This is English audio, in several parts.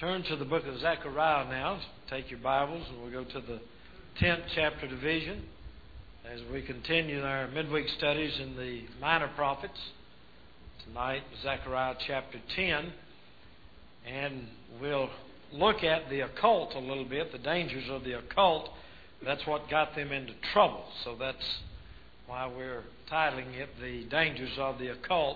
Turn to the book of Zechariah now. Take your Bibles and we'll go to the 10th chapter division as we continue our midweek studies in the minor prophets. Tonight, Zechariah chapter 10. And we'll look at the occult a little bit, the dangers of the occult. That's what got them into trouble. So that's why we're titling it The Dangers of the Occult.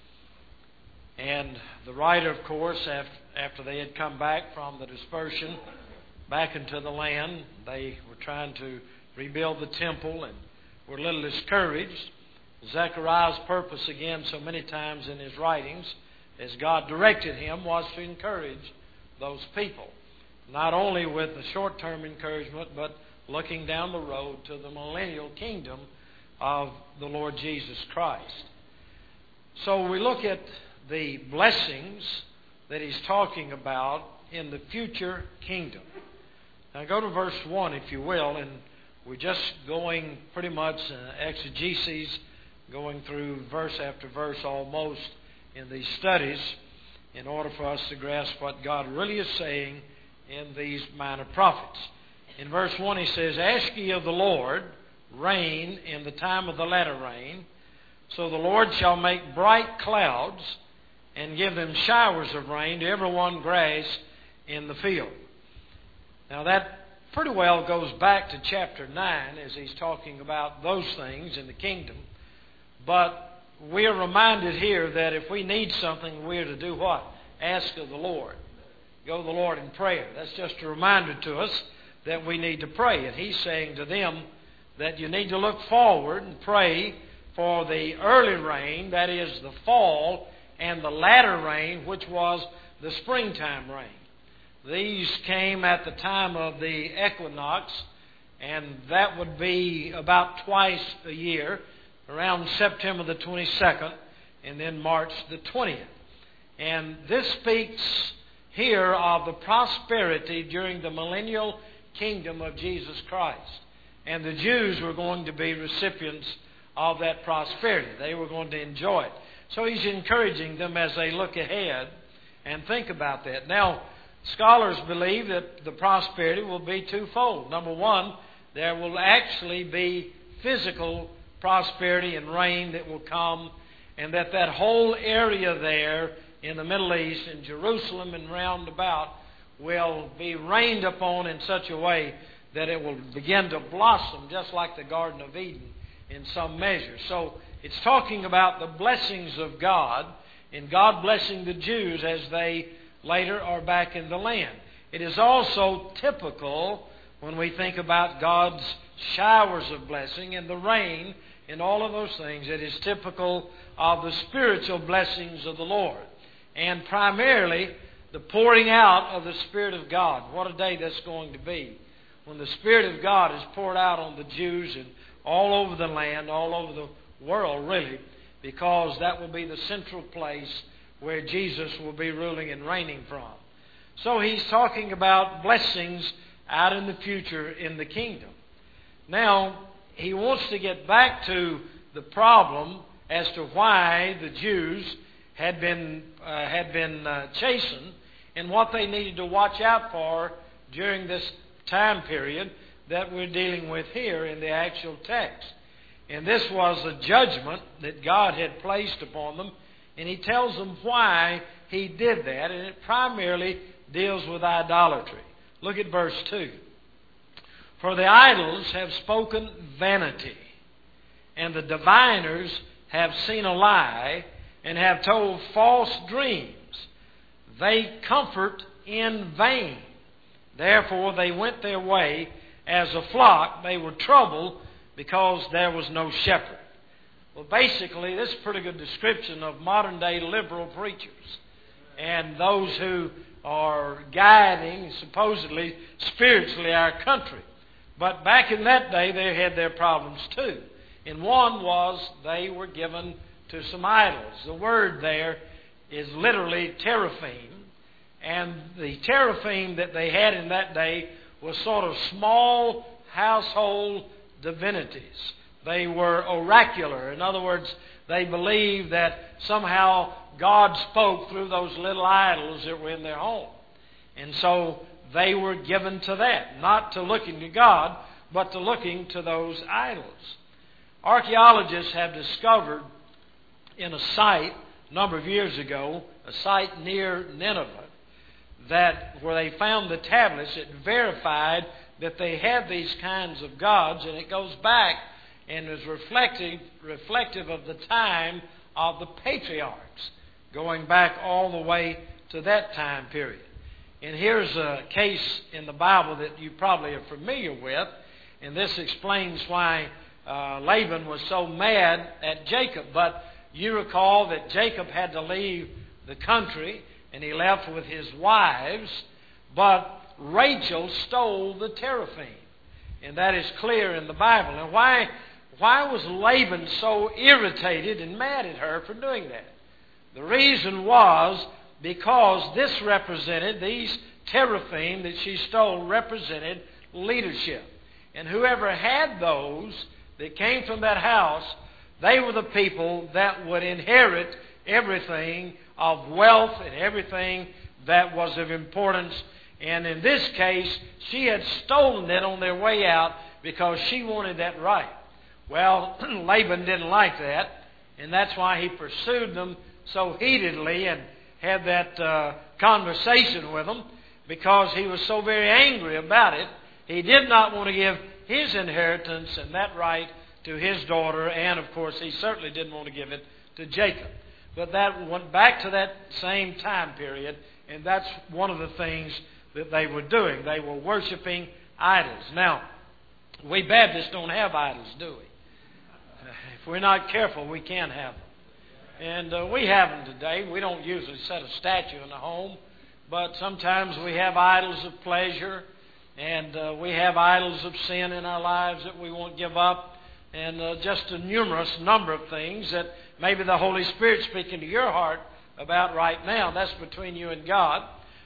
And the writer, of course, after they had come back from the dispersion back into the land, they were trying to rebuild the temple and were a little discouraged. Zechariah's purpose, again, so many times in his writings, as God directed him, was to encourage those people. Not only with the short-term encouragement, but looking down the road to the millennial kingdom of the Lord Jesus Christ. So we look at the blessings that he's talking about in the future kingdom. Now go to verse 1, if you will, and we're just going pretty much exegesis, going through verse after verse almost in these studies in order for us to grasp what God really is saying in these minor prophets. In verse 1 he says, "Ask ye of the Lord rain in the time of the latter rain, so the Lord shall make bright clouds and give them showers of rain to every one grass in the field." Now that pretty well goes back to chapter 9 as he's talking about those things in the kingdom. But we are reminded here that if we need something, we are to do what? Ask of the Lord. Go to the Lord in prayer. That's just a reminder to us that we need to pray. And he's saying to them that you need to look forward and pray for the early rain, that is the fall, and the latter rain, which was the springtime rain. These came at the time of the equinox, and that would be about twice a year, around September the 22nd and then March the 20th. And this speaks here of the prosperity during the millennial kingdom of Jesus Christ. And the Jews were going to be recipients of that prosperity. They were going to enjoy it. So he's encouraging them as they look ahead and think about that. Now, scholars believe that the prosperity will be twofold. Number one, there will actually be physical prosperity and rain that will come, and that whole area there in the Middle East, in Jerusalem and round about, will be rained upon in such a way that it will begin to blossom just like the Garden of Eden in some measure. So it's talking about the blessings of God and God blessing the Jews as they later are back in the land. It is also typical when we think about God's showers of blessing and the rain and all of those things. It is typical of the spiritual blessings of the Lord. And primarily the pouring out of the Spirit of God. What a day that's going to be when the Spirit of God is poured out on the Jews and all over the land, all over the world really, because that will be the central place where Jesus will be ruling and reigning from. So he's talking about blessings out in the future in the kingdom. Now, he wants to get back to the problem as to why the Jews had been chastened and what they needed to watch out for during this time period that we're dealing with here in the actual text. And this was a judgment that God had placed upon them. And he tells them why he did that. And it primarily deals with idolatry. Look at verse 2. "For the idols have spoken vanity, and the diviners have seen a lie, and have told false dreams. They comfort in vain. Therefore they went their way as a flock. They were troubled because there was no shepherd." Well, basically, this is a pretty good description of modern-day liberal preachers and those who are guiding, supposedly, spiritually, our country. But back in that day, they had their problems too. And one was they were given to some idols. The word there is literally teraphim. And the teraphim that they had in that day was sort of small household divinities. They were oracular. In other words, they believed that somehow God spoke through those little idols that were in their home. And so they were given to that, not to looking to God, but to looking to those idols. Archaeologists have discovered in a site a number of years ago, a site near Nineveh, that where they found the tablets, it verified that they had these kinds of gods, and it goes back and is reflective of the time of the patriarchs, going back all the way to that time period. And here's a case in the Bible that you probably are familiar with, and this explains why Laban was so mad at Jacob. But you recall that Jacob had to leave the country, and he left with his wives, but Rachel stole the teraphim. And that is clear in the Bible. And why was Laban so irritated and mad at her for doing that? The reason was because this represented, these teraphim that she stole represented leadership. And whoever had those that came from that house, they were the people that would inherit everything of wealth and everything that was of importance. And in this case, she had stolen it on their way out because she wanted that right. Well, Laban didn't like that, and that's why he pursued them so heatedly and had that conversation with them, because he was so very angry about it. He did not want to give his inheritance and that right to his daughter, and of course he certainly didn't want to give it to Jacob. But that went back to that same time period, and that's one of the things that they were doing. They were worshiping idols. Now, we Baptists don't have idols, do we? If we're not careful, we can have them. And we have them today. We don't usually set a statue in the home, but sometimes we have idols of pleasure, and we have idols of sin in our lives that we won't give up, and just a numerous number of things that maybe the Holy Spirit's speaking to your heart about right now. That's between you and God.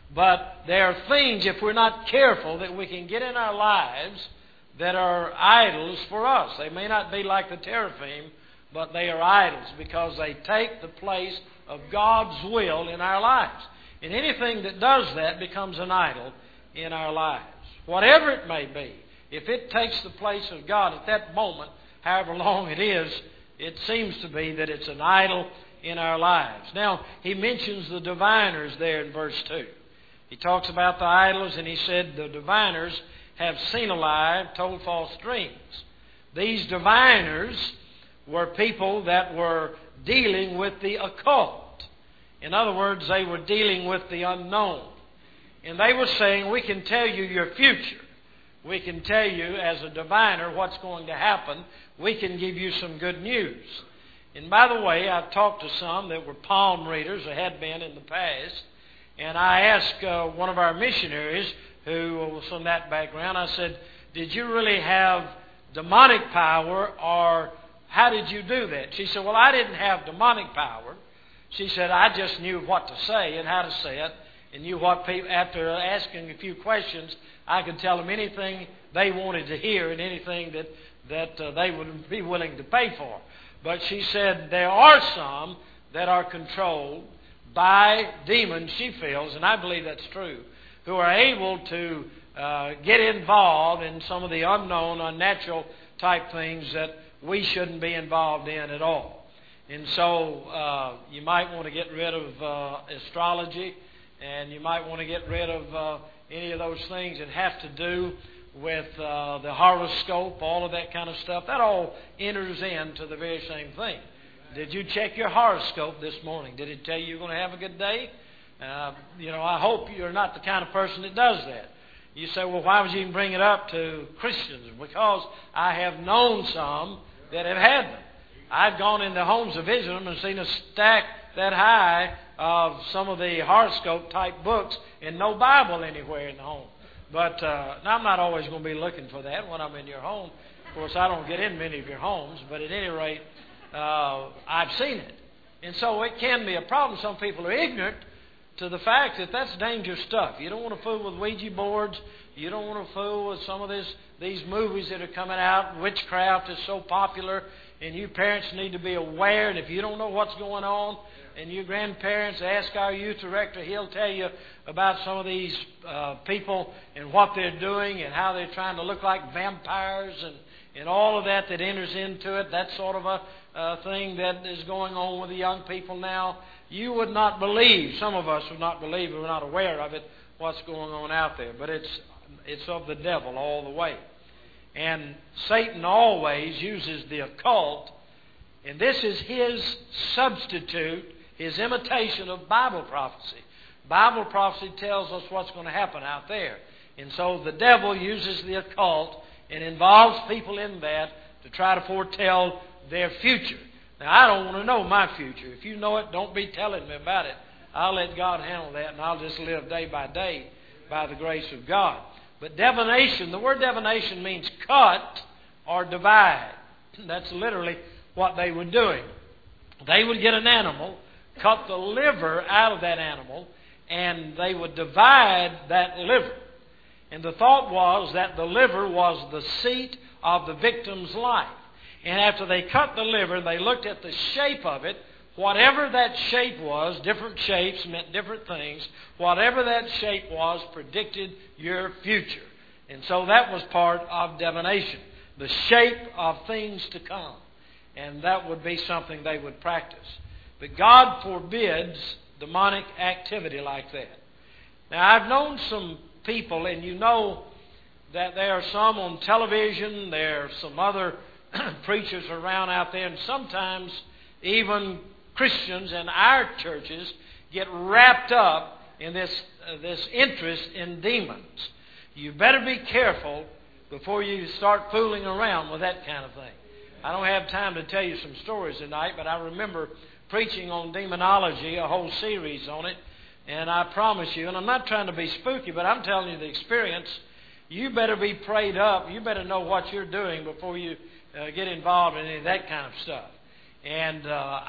But there are things, if we're not careful, that we can get in our lives that are idols for us. They may not be like the teraphim, but they are idols because they take the place of God's will in our lives. And anything that does that becomes an idol in our lives. Whatever it may be, if it takes the place of God at that moment, however long it is, it seems to be that it's an idol in our lives. Now, he mentions the diviners there in verse 2. He talks about the idols, and he said the diviners have seen alive, told false dreams. These diviners were people that were dealing with the occult. In other words, they were dealing with the unknown. And they were saying, we can tell you your future. We can tell you as a diviner what's going to happen. We can give you some good news. And by the way, I've talked to some that were palm readers, or had been in the past. And I asked one of our missionaries, who was from that background, I said, did you really have demonic power, or how did you do that? She said, well, I didn't have demonic power. She said, I just knew what to say and how to say it, and knew what people, after asking a few questions, I could tell them anything they wanted to hear and anything that they would be willing to pay for. But she said there are some that are controlled by demons, she feels, and I believe that's true, who are able to get involved in some of the unknown, unnatural type things that we shouldn't be involved in at all. And so you might want to get rid of astrology, and you might want to get rid of any of those things that have to do with the horoscope, all of that kind of stuff. That all enters into the very same thing. Did you check your horoscope this morning? Did it tell you you're going to have a good day? I hope you're not the kind of person that does that. You say, well, why would you even bring it up to Christians? Because I have known some that have had them. I've gone into homes to visit them and seen a stack that high of some of the horoscope type books and no Bible anywhere in the home. But I'm not always going to be looking for that when I'm in your home. Of course, I don't get in many of your homes, but at any rate, I've seen it. And so it can be a problem. Some people are ignorant to the fact that that's dangerous stuff. You don't want to fool with Ouija boards. You don't want to fool with some of these movies that are coming out. Witchcraft is so popular, and you parents need to be aware. And if you don't know what's going on, and your grandparents, ask our youth director. He'll tell you about some of these people and what they're doing and how they're trying to look like vampires and all of that enters into it. That sort of a thing that is going on with the young people now. You would not believe, some of us would not believe, we're not aware of it, what's going on out there. But it's of the devil all the way. And Satan always uses the occult, and this is his substitute, his imitation of Bible prophecy. Bible prophecy tells us what's going to happen out there. And so the devil uses the occult and involves people in that to try to foretell their future. Now, I don't want to know my future. If you know it, don't be telling me about it. I'll let God handle that, and I'll just live day by day by the grace of God. But divination, the word divination means cut or divide. That's literally what they were doing. They would get an animal, cut the liver out of that animal, and they would divide that liver. And the thought was that the liver was the seat of the victim's life. And after they cut the liver, they looked at the shape of it. Whatever that shape was, different shapes meant different things. Whatever that shape was predicted your future. And so that was part of divination, the shape of things to come. And that would be something they would practice. But God forbids demonic activity like that. Now, I've known some people, and you know that there are some on television, there are some other preachers around out there, and sometimes even Christians in our churches get wrapped up in this interest in demons. You better be careful before you start fooling around with that kind of thing. I don't have time to tell you some stories tonight, but I remember preaching on demonology, a whole series on it, and I promise you, and I'm not trying to be spooky, but I'm telling you the experience, you better be prayed up, you better know what you're doing before you get involved in any of that kind of stuff. And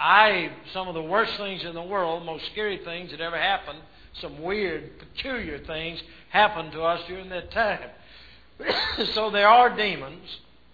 some of the worst things in the world, most scary things that ever happened, some weird, peculiar things happened to us during that time. So there are demons,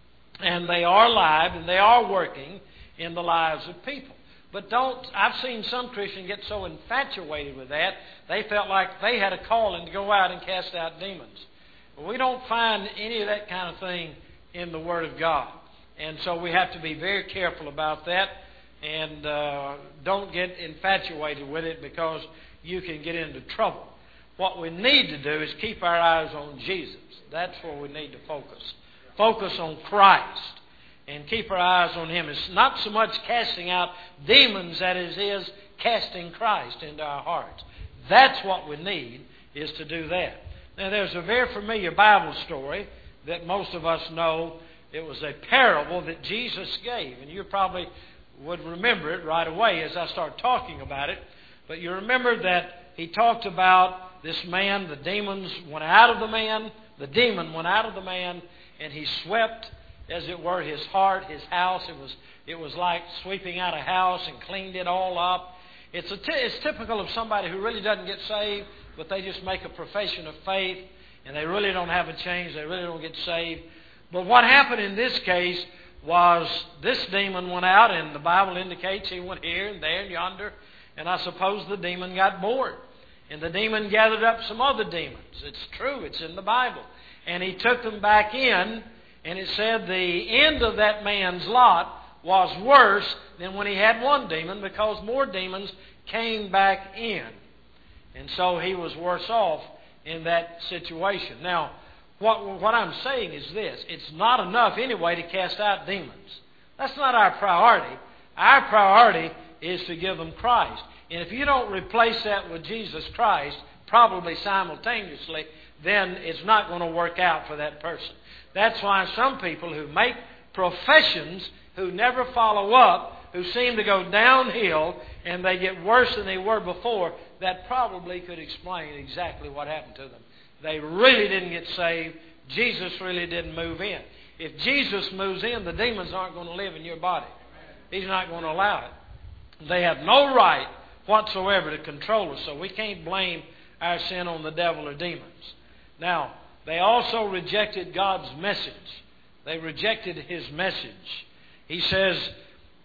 and they are alive, and they are working in the lives of people. But I've seen some Christians get so infatuated with that, they felt like they had a calling to go out and cast out demons. But we don't find any of that kind of thing in the Word of God. And so we have to be very careful about that, and don't get infatuated with it because you can get into trouble. What we need to do is keep our eyes on Jesus. That's where we need to focus. Focus on Christ and keep our eyes on Him. It's not so much casting out demons as it is casting Christ into our hearts. That's what we need, is to do that. Now, there's a very familiar Bible story that most of us know. It was a parable that Jesus gave, and you probably would remember it right away as I start talking about it. But you remember that He talked about this man, the demons went out of the man, the demon went out of the man, and he swept, as it were, his heart, his house. It was like sweeping out a house and cleaned it all up. It's typical of somebody who really doesn't get saved, but they just make a profession of faith, and they really don't have a change, they really don't get saved. But what happened in this case was this demon went out, and the Bible indicates he went here and there and yonder, and I suppose the demon got bored. And the demon gathered up some other demons. It's true, it's in the Bible. And he took them back in, and it said the end of that man's lot was worse than when he had one demon, because more demons came back in. And so he was worse off in that situation. Now, what I'm saying is this. It's not enough anyway to cast out demons. That's not our priority. Our priority is to give them Christ. And if you don't replace that with Jesus Christ, probably simultaneously, then it's not going to work out for that person. That's why some people who make professions, who never follow up, who seem to go downhill, and they get worse than they were before, that probably could explain exactly what happened to them. They really didn't get saved. Jesus really didn't move in. If Jesus moves in, the demons aren't going to live in your body. He's not going to allow it. They have no right whatsoever to control us, so we can't blame our sin on the devil or demons. Now, they also rejected God's message. They rejected His message. He says,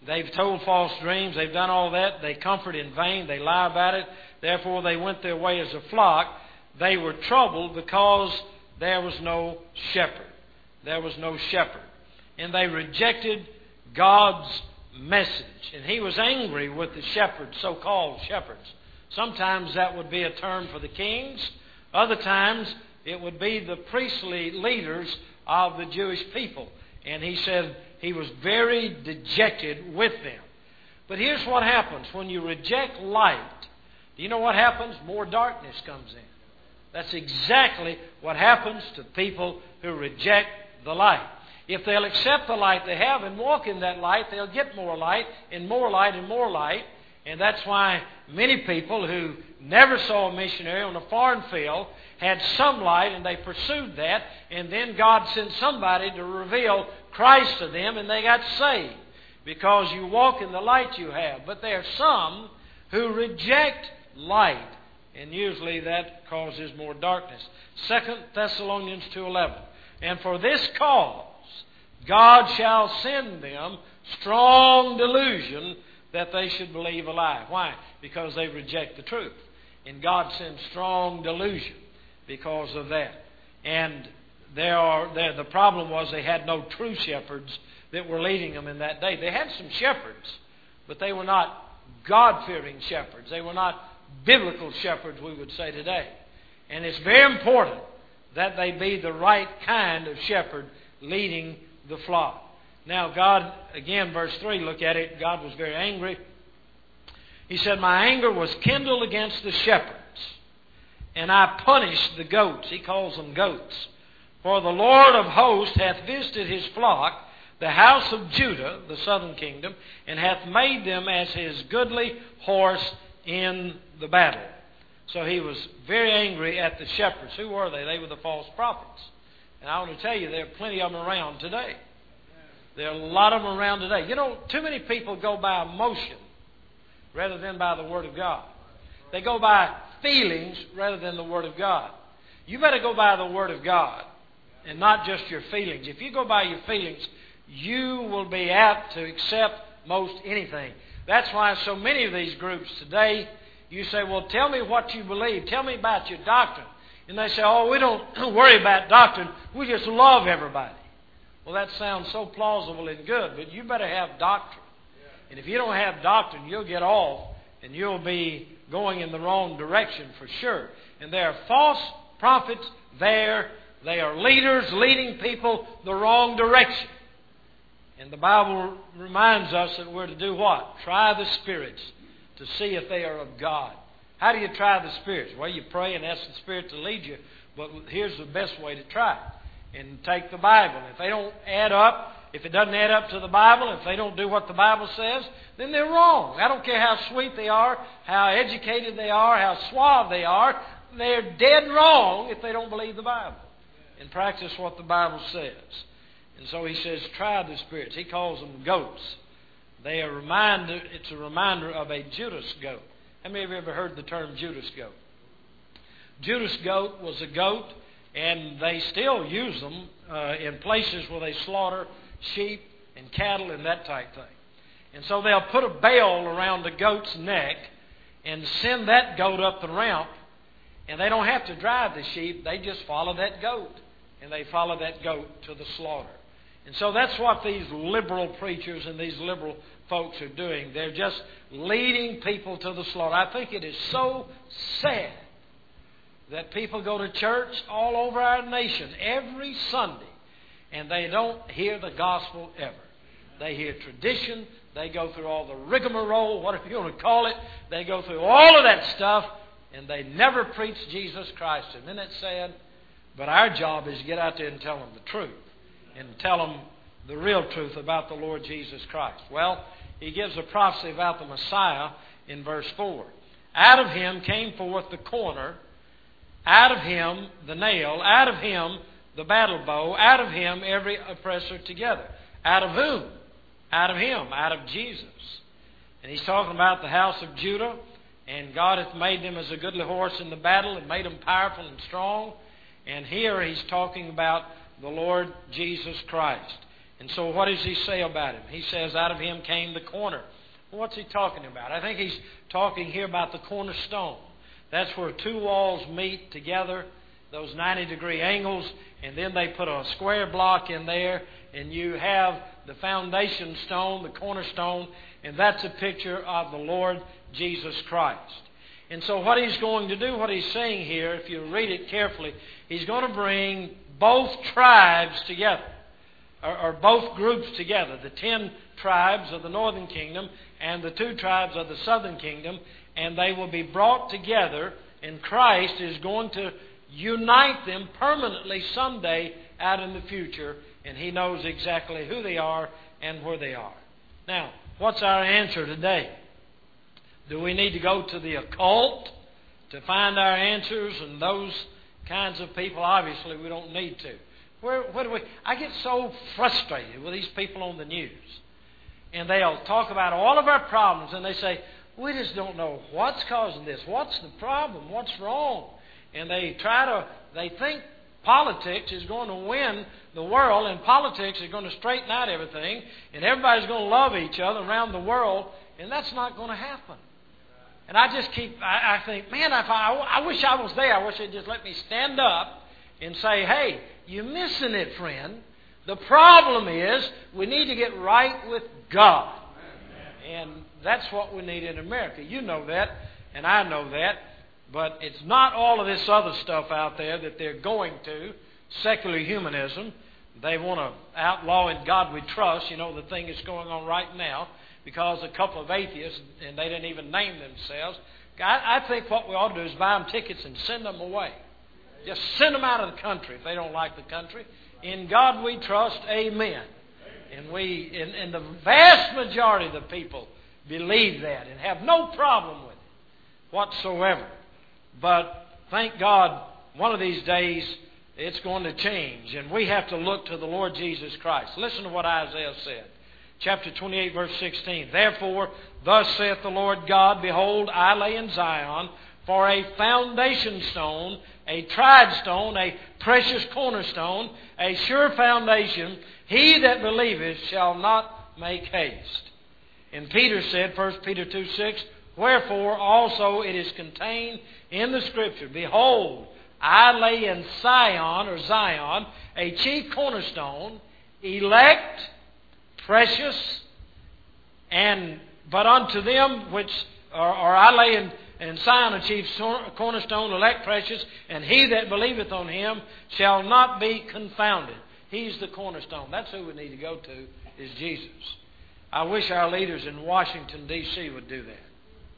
They've told false dreams. They've done all that. They comfort in vain. They lie about it. Therefore, they went their way as a flock. They were troubled because there was no shepherd. There was no shepherd. And they rejected God's message. And He was angry with the shepherds, so-called shepherds. Sometimes that would be a term for the kings. Other times it would be the priestly leaders of the Jewish people. And He said He was very dejected with them. But here's what happens. When you reject light, do you know what happens? More darkness comes in. That's exactly what happens to people who reject the light. If they'll accept the light they have and walk in that light, they'll get more light and more light and more light. And that's why many people who never saw a missionary on a foreign field had some light, and they pursued that, and then God sent somebody to reveal Christ to them, and they got saved because you walk in the light you have. But there are some who reject light, and usually that causes more darkness. 2 Thessalonians 2:11. And for this cause God shall send them strong delusion that they should believe a lie. Why? Because they reject the truth. And God sends strong delusion because of that. And the problem was they had no true shepherds that were leading them in that day. They had some shepherds, but they were not God-fearing shepherds. They were not biblical shepherds, we would say today. And it's very important that they be the right kind of shepherd leading the flock. Now God, again, verse 3, look at it. God was very angry. He said, my anger was kindled against the shepherds, and I punished the goats. He calls them goats. For the Lord of hosts hath visited His flock, the house of Judah, the southern kingdom, and hath made them as His goodly horse in the battle. So He was very angry at the shepherds. Who were they? They were the false prophets. And I want to tell you, there are plenty of them around today. There are a lot of them around today. You know, too many people go by emotion rather than by the Word of God. They go by feelings rather than the Word of God. You better go by the Word of God and not just your feelings. If you go by your feelings, you will be apt to accept most anything. That's why so many of these groups today, you say, well, tell me what you believe. Tell me about your doctrine. And they say, oh, we don't worry about doctrine. We just love everybody. Well, that sounds so plausible and good, but you better have doctrine. And if you don't have doctrine, you'll get off and you'll be going in the wrong direction for sure. And there are false prophets there. They are leaders leading people the wrong direction. And the Bible reminds us that we're to do what? Try the spirits to see if they are of God. How do you try the spirits? Well, you pray and ask the Spirit to lead you. But here's the best way to try it. And take the Bible. If they don't add up, if it doesn't add up to the Bible, if they don't do what the Bible says, then they're wrong. I don't care how sweet they are, how educated they are, how suave they are. They're dead wrong if they don't believe the Bible and practice what the Bible says. And so he says, try the spirits. He calls them goats. It's a reminder of a Judas goat. How many of you ever heard the term Judas goat? Judas goat was a goat, and they still use them in places where they slaughter sheep and cattle and that type thing. And so they'll put a bell around the goat's neck and send that goat up the ramp, and they don't have to drive the sheep. They just follow that goat, and they follow that goat to the slaughter. And so that's what these liberal preachers and these liberal folks are doing. They're just leading people to the slaughter. I think it is so sad that people go to church all over our nation every Sunday and they don't hear the gospel ever. They hear tradition. They go through all the rigmarole, whatever you want to call it. They go through all of that stuff and they never preach Jesus Christ. And isn't that sad? But our job is to get out there and tell them the truth. And tell them the real truth about the Lord Jesus Christ. Well, he gives a prophecy about the Messiah in verse 4. Out of him came forth the corner, out of him the nail, out of him the battle bow, out of him every oppressor together. Out of whom? Out of him, out of Jesus. And he's talking about the house of Judah, and God hath made them as a goodly horse in the battle and made them powerful and strong. And here he's talking about the Lord Jesus Christ. And so what does he say about him? He says, out of him came the corner. Well, what's he talking about? I think he's talking here about the cornerstone. That's where two walls meet together, those 90-degree angles, and then they put a square block in there, and you have the foundation stone, the cornerstone, and that's a picture of the Lord Jesus Christ. And so what he's going to do, what he's saying here, if you read it carefully, he's going to bring both tribes together, or both groups together, the 10 tribes of the northern kingdom and the 2 tribes of the southern kingdom, and they will be brought together, and Christ is going to unite them permanently someday out in the future, and he knows exactly who they are and where they are. Now, what's our answer today? Do we need to go to the occult to find our answers and those kinds of people? Obviously, we don't need to. Where do we? I get so frustrated with these people on the news. And they'll talk about all of our problems, and they say, we just don't know what's causing this. What's the problem? What's wrong? And they think politics is going to win the world, and politics is going to straighten out everything, and everybody's going to love each other around the world, and that's not going to happen. And I think, man, I wish I was there. I wish they'd just let me stand up and say, hey, you're missing it, friend. The problem is we need to get right with God. And that's what we need in America. You know that, and I know that. But it's not all of this other stuff out there that they're going to, secular humanism. They want to outlaw In God We Trust, the thing that's going on right now, because a couple of atheists, and they didn't even name themselves. I think what we ought to do is buy them tickets and send them away. Just send them out of the country if they don't like the country. In God We Trust, amen. And the vast majority of the people believe that and have no problem with it whatsoever. But thank God, one of these days it's going to change, and we have to look to the Lord Jesus Christ. Listen to what Isaiah said. Chapter 28, verse 16. Therefore, thus saith the Lord God, behold, I lay in Zion for a foundation stone, a tried stone, a precious cornerstone, a sure foundation. He that believeth shall not make haste. And Peter said, 1 Peter 2:6, wherefore also it is contained in the Scripture, behold, I lay in Zion, a chief cornerstone, elect, precious, but unto them which, or I lay in Zion a chief cornerstone, elect, precious, and he that believeth on him shall not be confounded. He's the cornerstone. That's who we need to go to, is Jesus. I wish our leaders in Washington, D.C. would do that.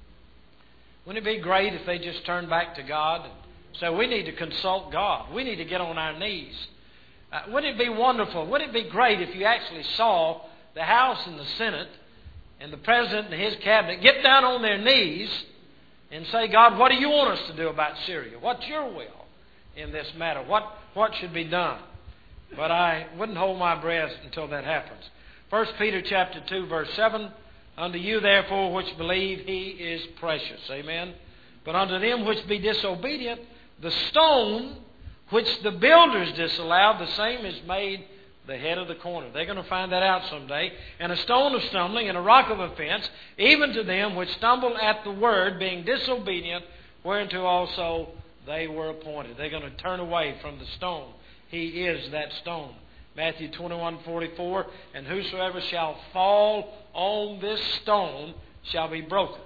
Wouldn't it be great if they just turned back to God and said, we need to consult God. We need to get on our knees. Wouldn't it be wonderful? Wouldn't it be great if you actually saw the House and the Senate and the President and his cabinet get down on their knees and say, God, what do you want us to do about Syria? What's your will in this matter? What should be done? But I wouldn't hold my breath until that happens. 1 Peter chapter 2, verse 7, unto you therefore which believe he is precious. Amen. But unto them which be disobedient, the stone which the builders disallowed, the same is made the head of the corner. They're going to find that out someday. And a stone of stumbling and a rock of offense, even to them which stumble at the word, being disobedient, whereunto also they were appointed. They're going to turn away from the stone. He is that stone. Matthew 21:44, and whosoever shall fall on this stone shall be broken.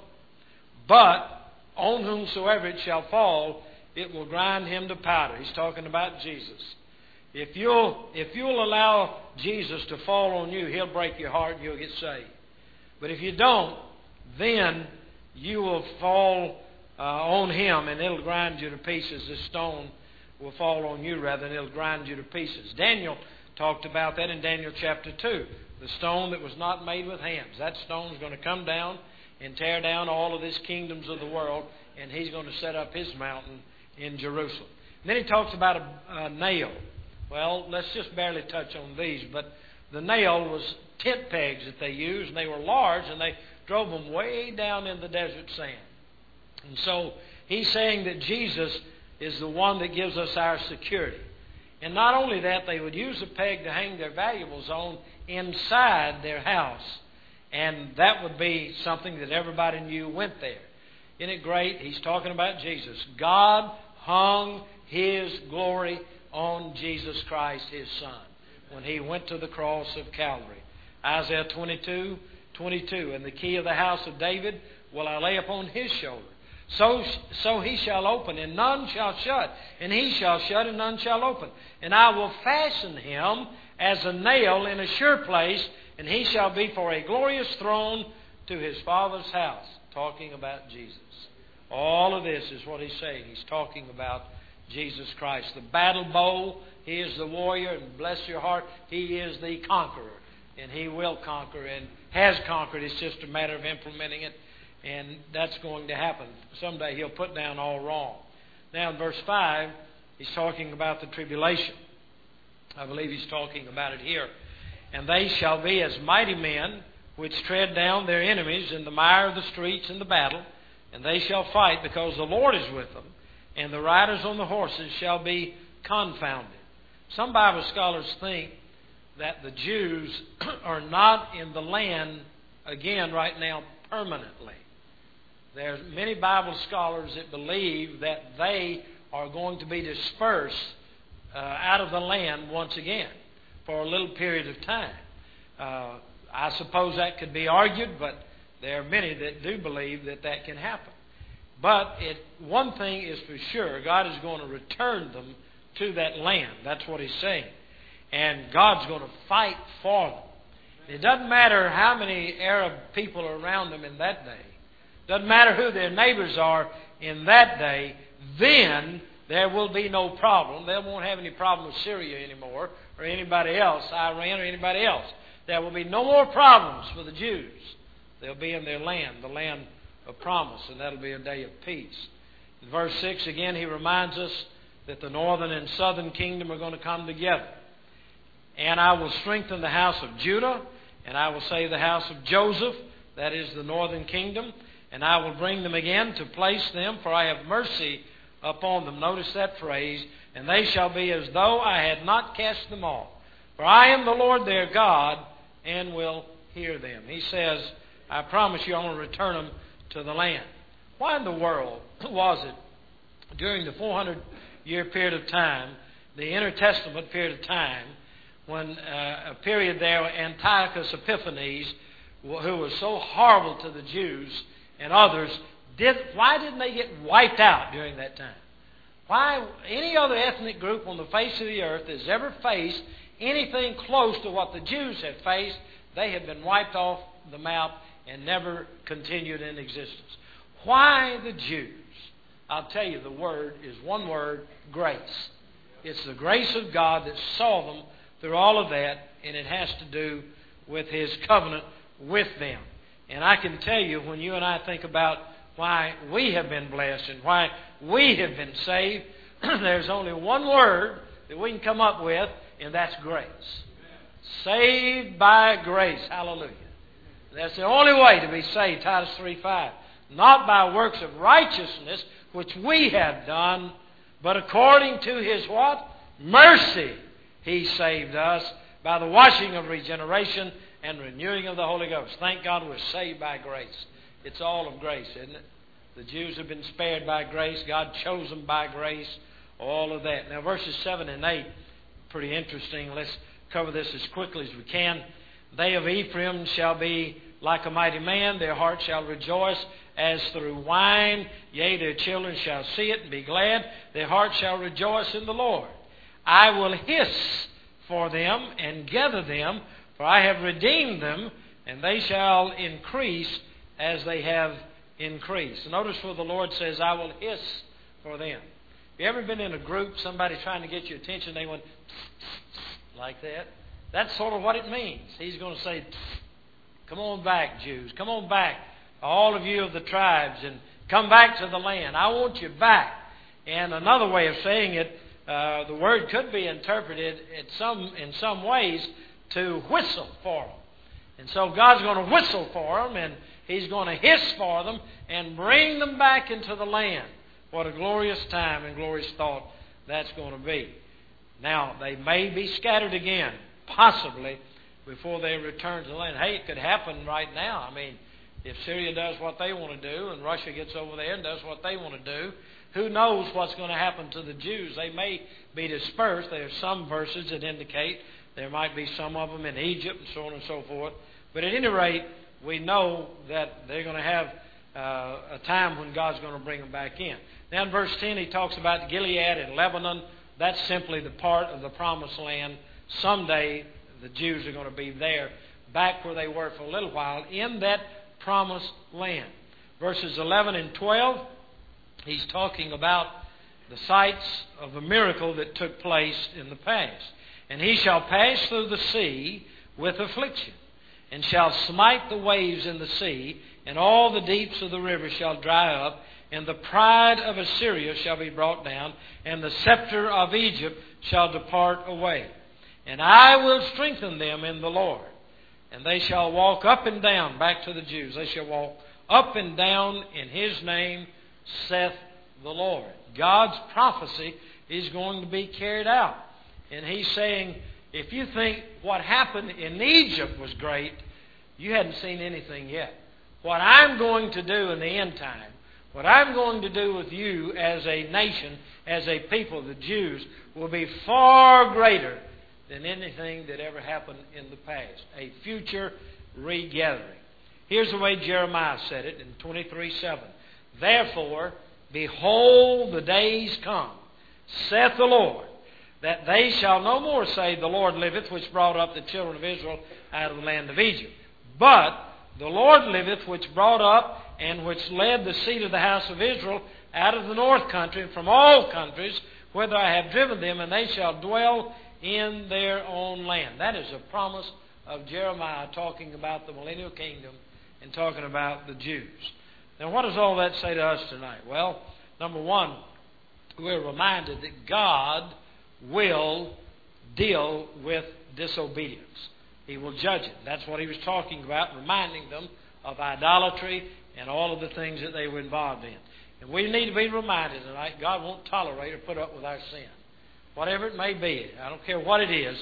But on whomsoever it shall fall, it will grind him to powder. He's talking about Jesus. If you'll allow Jesus to fall on you, he'll break your heart and you'll get saved. But if you don't, then you will fall on him and it'll grind you to pieces. This stone will fall on you rather than it'll grind you to pieces. Daniel talked about that in Daniel chapter 2. The stone that was not made with hands. That stone is going to come down and tear down all of these kingdoms of the world, and he's going to set up his mountain in Jerusalem. And then he talks about a nail. Well, let's just barely touch on these, but the nail was tent pegs that they used, and they were large, and they drove them way down in the desert sand. And so he's saying that Jesus is the one that gives us our security. And not only that, they would use a peg to hang their valuables on inside their house. And that would be something that everybody knew went there. Isn't it great? He's talking about Jesus. God hung His glory on Jesus Christ, His Son, when He went to the cross of Calvary. Isaiah 22:22, and the key of the house of David will I lay upon His shoulder. So He shall open, and none shall shut. And He shall shut, and none shall open. And I will fasten Him as a nail in a sure place, and He shall be for a glorious throne to His Father's house. Talking about Jesus. All of this is what He's saying. He's talking about Jesus Christ. The battle bow, He is the warrior, and bless your heart, He is the conqueror. And He will conquer and has conquered. It's just a matter of implementing it. And that's going to happen. Someday He'll put down all wrong. Now in verse 5, He's talking about the tribulation. I believe He's talking about it here. And they shall be as mighty men which tread down their enemies in the mire of the streets in the battle. And they shall fight because the Lord is with them. And the riders on the horses shall be confounded. Some Bible scholars think that the Jews are not in the land again right now permanently. There's many Bible scholars that believe that they are going to be dispersed out of the land once again for a little period of time. I suppose that could be argued, but there are many that do believe that that can happen. But one thing is for sure, God is going to return them to that land. That's what He's saying. And God's going to fight for them. It doesn't matter how many Arab people are around them in that day. Doesn't matter who their neighbors are in that day. Then there will be no problem. They won't have any problem with Syria anymore or anybody else, Iran or anybody else. There will be no more problems for the Jews. They'll be in their land, the land of promise, and that'll be a day of peace. In verse 6 again, he reminds us that the northern and southern kingdom are going to come together. And I will strengthen the house of Judah, and I will save the house of Joseph, that is the northern kingdom, and I will bring them again to place them, for I have mercy upon them. Notice that phrase, and they shall be as though I had not cast them off. For I am the Lord their God, and will hear them. He says, I promise you I'm going to return them to the land. Why in the world was it during the 400-year period of time, the intertestament period of time, when a period there, Antiochus Epiphanes, who was so horrible to the Jews and others, why didn't they get wiped out during that time? Why any other ethnic group on the face of the earth has ever faced anything close to what the Jews have faced, they have been wiped off the map and never continued in existence. Why the Jews? I'll tell you, the word is one word, grace. It's the grace of God that saw them through all of that, and it has to do with His covenant with them. And I can tell you, when you and I think about why we have been blessed and why we have been saved, there's only one word that we can come up with, and that's grace. Saved by grace. Hallelujah. That's the only way to be saved, Titus 3:5. Not by works of righteousness, which we have done, but according to His what? Mercy. He saved us by the washing of regeneration and renewing of the Holy Ghost. Thank God we're saved by grace. It's all of grace, isn't it? The Jews have been spared by grace. God chose them by grace. All of that. Now verses 7 and 8, pretty interesting. Let's cover this as quickly as we can. They of Ephraim shall be like a mighty man. Their heart shall rejoice as through wine. Yea, their children shall see it and be glad. Their heart shall rejoice in the Lord. I will hiss for them and gather them, for I have redeemed them, and they shall increase as they have increased. Notice where the Lord says, I will hiss for them. Have you ever been in a group, somebody trying to get your attention, they went like that? That's sort of what it means. He's going to say, come on back, Jews. Come on back, all of you of the tribes, and come back to the land. I want you back. And another way of saying it, the word could be interpreted in some ways to whistle for them. And so God's going to whistle for them, and He's going to hiss for them and bring them back into the land. What a glorious time and glorious thought that's going to be. Now, they may be scattered again, possibly, before they return to the land. Hey, it could happen right now. I mean, if Syria does what they want to do and Russia gets over there and does what they want to do, who knows what's going to happen to the Jews? They may be dispersed. There are some verses that indicate there might be some of them in Egypt and so on and so forth. But at any rate, we know that they're going to have a time when God's going to bring them back in. Now in verse 10 he talks about Gilead and Lebanon. That's simply the part of the promised land. Someday the Jews are going to be there, back where they were for a little while, in that promised land. Verses 11 and 12, he's talking about the sights of a miracle that took place in the past. And he shall pass through the sea with affliction, and shall smite the waves in the sea, and all the deeps of the river shall dry up, and the pride of Assyria shall be brought down, and the scepter of Egypt shall depart away. And I will strengthen them in the Lord, and they shall walk up and down, back to the Jews, they shall walk up and down in His name, saith the Lord. God's prophecy is going to be carried out. And He's saying, if you think what happened in Egypt was great, you hadn't seen anything yet. What I'm going to do in the end time, what I'm going to do with you as a nation, as a people, the Jews, will be far greater than anything that ever happened in the past. A future regathering. Here's the way Jeremiah said it in 23:7. Therefore, behold, the days come, saith the Lord, that they shall no more say, the Lord liveth, which brought up the children of Israel out of the land of Egypt. But the Lord liveth, which brought up and which led the seed of the house of Israel out of the north country, and from all countries, whither I have driven them, and they shall dwell in their own land. That is a promise of Jeremiah, talking about the millennial kingdom and talking about the Jews. Now, what does all that say to us tonight? Well, number one, we're reminded that God will deal with disobedience. He will judge it. That's what he was talking about, reminding them of idolatry and all of the things that they were involved in. And we need to be reminded tonight, God won't tolerate or put up with our sin. Whatever it may be, I don't care what it is,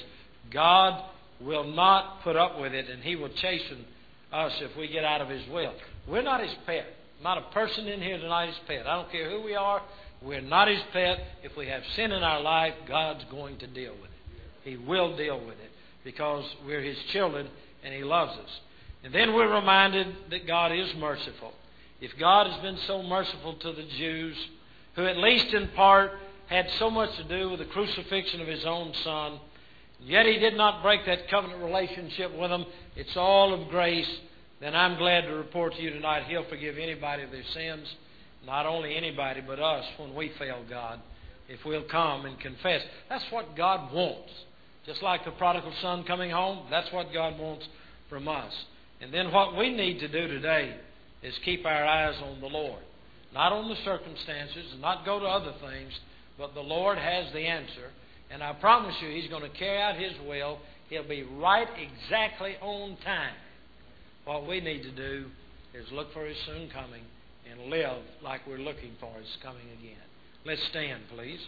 God will not put up with it, and He will chasten us if we get out of His will. We're not His pet. Not a person in here tonight is pet. I don't care who we are. We're not His pet. If we have sin in our life, God's going to deal with it. He will deal with it because we're His children and He loves us. And then we're reminded that God is merciful. If God has been so merciful to the Jews, who at least in part had so much to do with the crucifixion of His own Son, yet He did not break that covenant relationship with them, it's all of grace, then I'm glad to report to you tonight He'll forgive anybody of their sins. Not only anybody, but us when we fail God, if we'll come and confess. That's what God wants. Just like the prodigal son coming home, that's what God wants from us. And then what we need to do today is keep our eyes on the Lord. Not on the circumstances, and not go to other things, but the Lord has the answer. And I promise you, He's going to carry out His will. He'll be right exactly on time. What we need to do is look for His soon coming and live like we're looking for His coming again. Let's stand, please.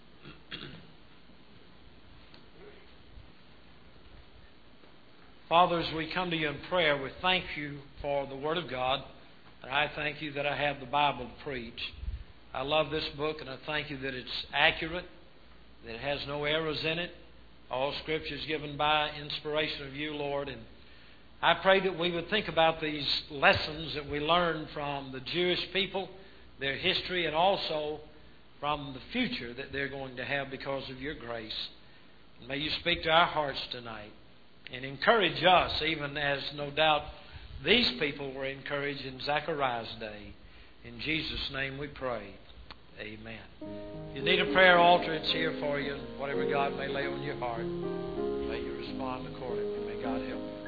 Father, as we come to You in prayer, we thank You for the Word of God. And I thank You that I have the Bible to preach. I love this book, and I thank You that it's accurate, that it has no errors in it. All Scripture is given by inspiration of You, Lord. And I pray that we would think about these lessons that we learn from the Jewish people, their history, and also from the future that they're going to have because of Your grace. And may You speak to our hearts tonight and encourage us, even as no doubt these people were encouraged in Zechariah's day. In Jesus' name we pray. Amen. If you need a prayer altar, it's here for you. Whatever God may lay on your heart, may you respond accordingly. May God help you.